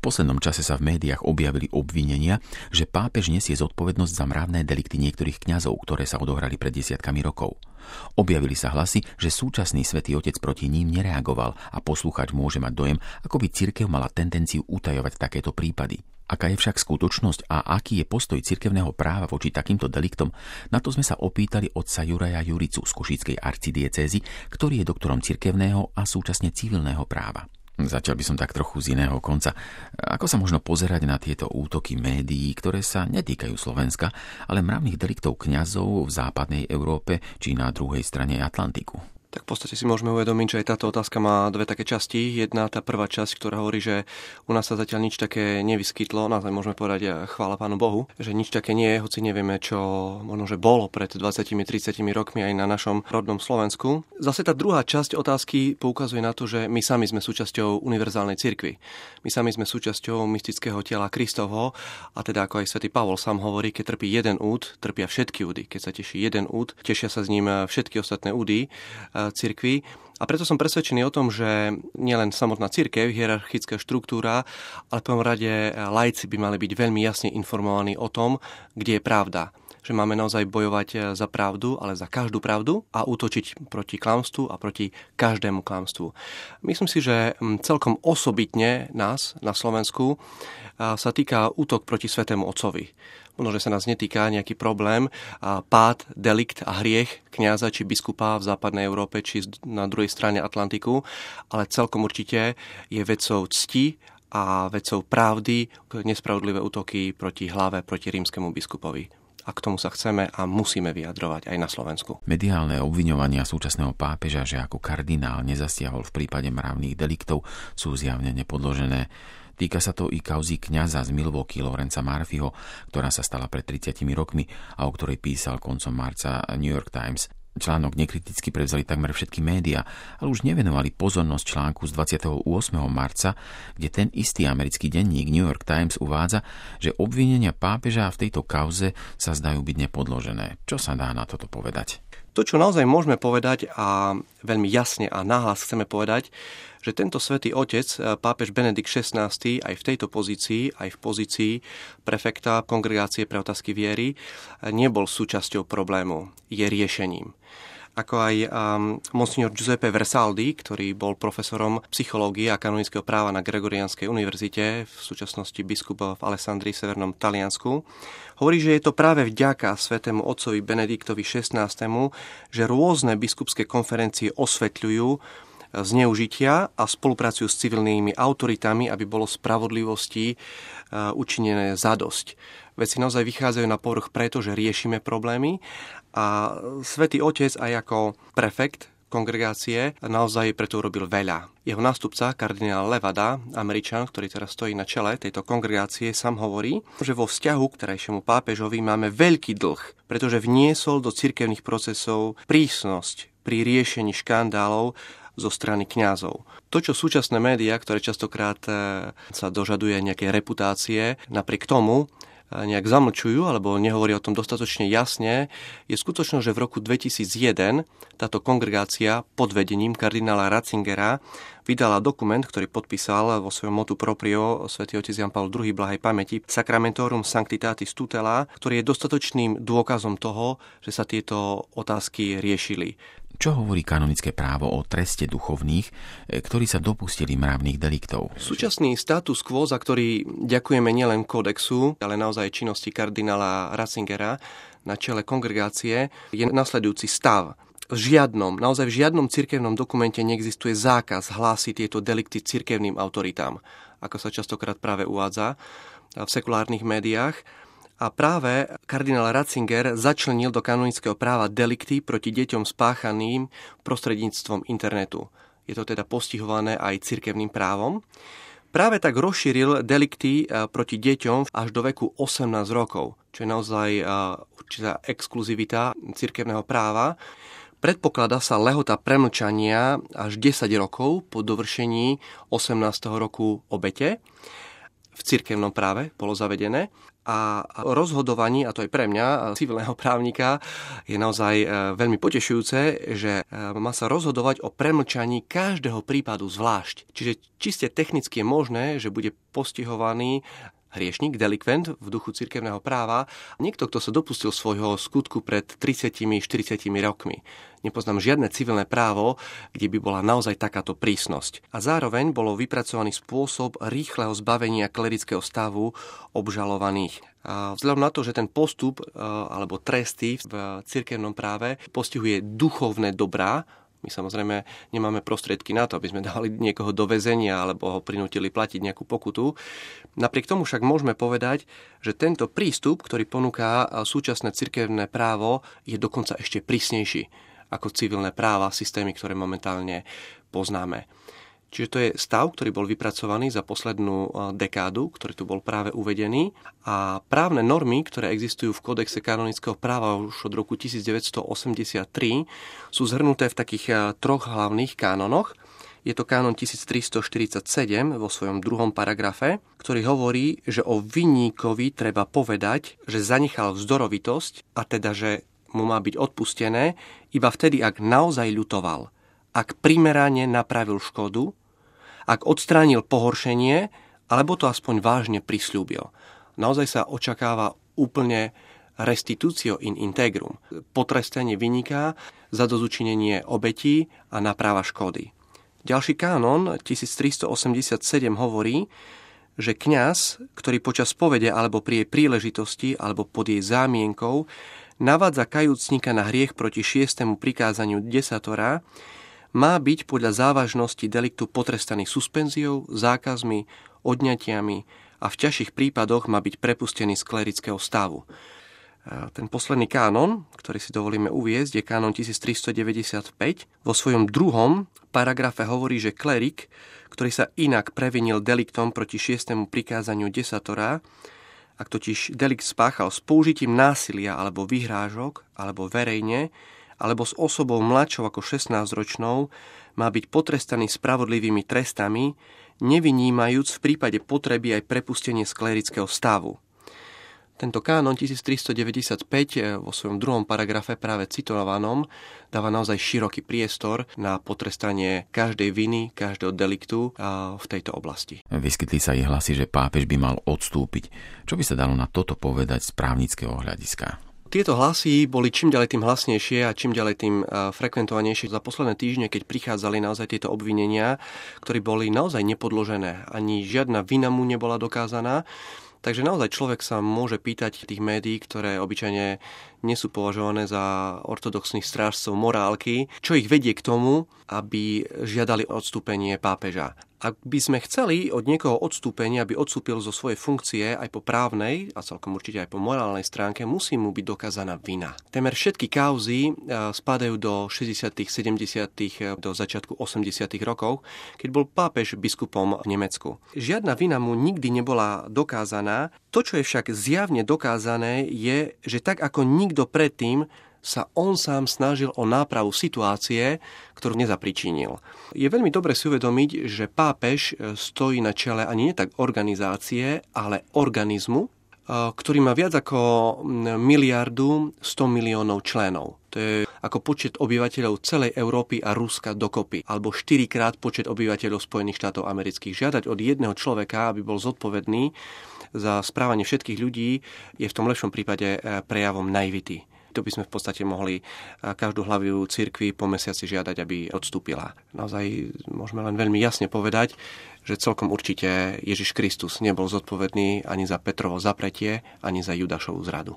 poslednom čase sa v médiách objavili obvinenia, že pápež nesie zodpovednosť za mravné delikty niektorých kňazov, ktoré sa odohrali pred desiatkami rokov. Objavili sa hlasy, že súčasný svätý Otec proti ním nereagoval a poslucháč môže mať dojem, ako by cirkev mala tendenciu utajovať takéto prípady. Aká je však skutočnosť a aký je postoj cirkevného práva voči takýmto deliktom, na to sme sa opýtali otca Juraja Juricu z Košíckej arcidiecézy, ktorý je doktorom cirkevného a súčasne civilného práva. Začal by som tak trochu z iného konca. Ako sa možno pozerať na tieto útoky médií, ktoré sa netýkajú Slovenska, ale mravných deliktov kňazov v západnej Európe či na druhej strane Atlantiku? Tak v podstate si môžeme uvedomiť, že aj táto otázka má dve také časti. Jedna, tá prvá časť, ktorá hovorí, že u nás sa zatiaľ nič také nevyskytlo. Naozaj môžeme povedať chvála Pánu Bohu, že nič také nie je, hoci nevieme, čo možno, že bolo pred 20-30 rokmi aj na našom rodnom Slovensku. Zase tá druhá časť otázky poukazuje na to, že my sami sme súčasťou univerzálnej cirkvi. My sami sme súčasťou mystického tela Kristovho, a teda ako aj svätý Pavol sám hovorí, keď trpí jeden úd, trpia všetky údy. Keď sa teší jeden úd, tešia sa s ním všetky ostatné údy cirkvi. A preto som presvedčený o tom, že nielen samotná cirkev, hierarchická štruktúra, ale v prvom rade laici by mali byť veľmi jasne informovaní o tom, kde je pravda. Že máme naozaj bojovať za pravdu, ale za každú pravdu a útočiť proti klamstvu a proti každému klamstvu. Myslím si, že celkom osobitne nás na Slovensku sa týka útok proti Svätému Otcovi. Možno, že sa nás netýka nejaký problém, pád, delikt a hriech kňaza či biskupa v západnej Európe či na druhej strane Atlantiku, ale celkom určite je vecou cti a vecou pravdy nespravodlivé útoky proti hlave, proti rímskemu biskupovi. A k tomu sa chceme a musíme vyjadrovať aj na Slovensku. Mediálne obviňovania súčasného pápeža, že ako kardinál nezasiahol v prípade mravných deliktov, sú zjavne nepodložené. Týka sa to i kauzy kňaza z Milwaukee Lorenza Murphyho, ktorá sa stala pred 30 rokmi a o ktorej písal koncom marca New York Times. Článok nekriticky prevzali takmer všetky médiá, ale už nevenovali pozornosť článku z 28. marca, kde ten istý americký denník New York Times uvádza, že obvinenia pápeža v tejto kauze sa zdajú byť nepodložené. Čo sa dá na toto povedať? To, čo naozaj môžeme povedať a veľmi jasne a nahlas chceme povedať, že tento svätý otec, pápež Benedikt XVI, aj v tejto pozícii, aj v pozícii prefekta Kongregácie pre otázky viery, nebol súčasťou problému, je riešením. Ako aj monsignor Giuseppe Versaldi, ktorý bol profesorom psychológie a kanonického práva na Gregorianskej univerzite, v súčasnosti biskup v Alessandrii, severnom Taliansku, hovorí, že je to práve vďaka svätému otcovi Benediktovi XVI, že rôzne biskupské konferencie osvetľujú zneužitia a spolupracujú s civilnými autoritami, aby bolo spravodlivosti učinené zadosť. Veci naozaj vychádzajú na povrch preto, že riešime problémy a svätý otec aj ako prefekt kongregácie naozaj preto urobil veľa. Jeho nástupca, kardinál Levada, Američan, ktorý teraz stojí na čele tejto kongregácie, sám hovorí, že vo vzťahu k terajšiemu pápežovi máme veľký dlh, pretože vniesol do cirkevných procesov prísnosť pri riešení škandálov zo strany kňazov. To, čo súčasné médiá, ktoré častokrát sa dožaduje nejakej reputácie, napriek tomu nejak zamlčujú alebo nehovoria o tom dostatočne jasne, je skutočnosť, že v roku 2001 táto kongregácia pod vedením kardinála Ratzingera vydala dokument, ktorý podpísal vo svojom motu proprio svätý otec Jan Pavol II blahej pamäti Sacramentorum Sanctitatis Tutela, ktorý je dostatočným dôkazom toho, že sa tieto otázky riešili. Čo hovorí kanonické právo o treste duchovných, ktorí sa dopustili mravných deliktov? Súčasný status quo, za ktorý ďakujeme nielen kódexu, ale naozaj činnosti kardinála Ratzingera na čele kongregácie, je nasledujúci stav. Naozaj v žiadnom cirkevnom dokumente neexistuje zákaz hlásiť tieto delikty cirkevným autoritám, ako sa častokrát práve uvádza v sekulárnych médiách. A práve kardinál Ratzinger začlenil do kanonického práva delikty proti deťom spáchaným prostredníctvom internetu. Je to teda postihované aj cirkevným právom. Práve tak rozšíril delikty proti deťom až do veku 18 rokov, čo je naozaj určitá exkluzivita cirkevného práva. Predpokladá sa lehota premlčania až 10 rokov po dovršení 18. roku obete. v cirkevnom práve bolo zavedené. A rozhodovanie, a to aj pre mňa, civilného právnika, je naozaj veľmi potešujúce, že má sa rozhodovať o premlčaní každého prípadu zvlášť. Čiže čiste technicky je možné, že bude postihovaný hriešnik, delikvent v duchu cirkevného práva, niekto, kto sa dopustil svojho skutku pred 30-40 rokmi. Nepoznám žiadne civilné právo, kde by bola naozaj takáto prísnosť. A zároveň bolo vypracovaný spôsob rýchleho zbavenia klerického stavu obžalovaných. A vzhľadom na to, že ten postup alebo tresty v cirkevnom práve postihuje duchovné dobrá, my samozrejme nemáme prostriedky na to, aby sme dali niekoho do väzenia alebo ho prinútili platiť nejakú pokutu. Napriek tomu však môžeme povedať, že tento prístup, ktorý ponúka súčasné cirkevné právo, je dokonca ešte prísnejší ako civilné práva, systémy, ktoré momentálne poznáme. Čiže to je stav, ktorý bol vypracovaný za poslednú dekádu, ktorý tu bol práve uvedený. A právne normy, ktoré existujú v Kódexe kanonického práva už od roku 1983, sú zhrnuté v takých troch hlavných kánonoch. Je to kánon 1347 vo svojom 2. paragrafe, ktorý hovorí, že o vinníkovi treba povedať, že zanechal vzdorovitosť, a teda, že mu má byť odpustené iba vtedy, ak naozaj ľutoval, ak primerane napravil škodu, ak odstránil pohoršenie, alebo to aspoň vážne prisľúbil. Naozaj sa očakáva úplne restitutio in integrum, potrestanie vinníka, zadozučinenie obetí a náprava škody. Ďalší kánon 1387 hovorí, že kňaz, ktorý počas povede alebo pri jej príležitosti alebo pod jej zámienkou navádza kajúcnika na hriech proti 6. prikázaniu desatora, má byť podľa závažnosti deliktu potrestaný suspenziou, zákazmi, odňatiami a v ťažších prípadoch má byť prepustený z klerického stavu. Ten posledný kánon, ktorý si dovolíme uviesť, je kánon 1395. Vo svojom 2. paragrafe hovorí, že klerik, ktorý sa inak previnil deliktom proti 6. prikázaniu desatora, ak totiž delikt spáchal s použitím násilia alebo vyhrážok, alebo verejne, alebo s osobou mladšou ako 16-ročnou, má byť potrestaný spravodlivými trestami, nevynímajúc v prípade potreby aj prepustenie z klerického stavu. Tento kánon 1395 vo svojom 2. paragrafe práve citovanom dáva naozaj široký priestor na potrestanie každej viny, každého deliktu v tejto oblasti. Vyskytli sa i hlasy, že pápež by mal odstúpiť. Čo by sa dalo na toto povedať z právnického hľadiska? Tieto hlasy boli čím ďalej tým hlasnejšie a čím ďalej tým frekventovanejšie za posledné týždne, keď prichádzali naozaj tieto obvinenia, ktoré boli naozaj nepodložené. Ani žiadna vina mu nebola dokázaná. Takže naozaj človek sa môže pýtať tých médií, ktoré obyčajne nie sú považované za ortodoxných strážcov morálky, čo ich vedie k tomu, aby žiadali odstúpenie pápeža. Ak by sme chceli od niekoho odstúpenie, aby odstúpil zo svojej funkcie aj po právnej a celkom určite aj po morálnej stránke, musí mu byť dokázaná vina. Temer všetky kauzy spadajú do 60., 70., do začiatku 80. rokov, keď bol pápež biskupom v Nemecku. Žiadna vina mu nikdy nebola dokázaná. To, čo je však zjavne dokázané, je, že tak ako nikto predtým sa on sám snažil o nápravu situácie, ktorú nezapričinil. Je veľmi dobre si uvedomiť, že pápež stojí na čele ani nie tak organizácie, ale organizmu, ktorý má viac ako 1,1 miliardu členov. To je ako počet obyvateľov celej Európy a Ruska dokopy, alebo 4-krát počet obyvateľov Spojených štátov amerických. Žiadať od jedného človeka, aby bol zodpovedný za správanie všetkých ľudí, je v tom lepšom prípade prejavom naivity. To by sme v podstate mohli každú hlavu cirkvi po mesiaci žiadať, aby odstúpila. Naozaj môžeme len veľmi jasne povedať, že celkom určite Ježiš Kristus nebol zodpovedný ani za Petrovo zapretie, ani za Judášovu zradu.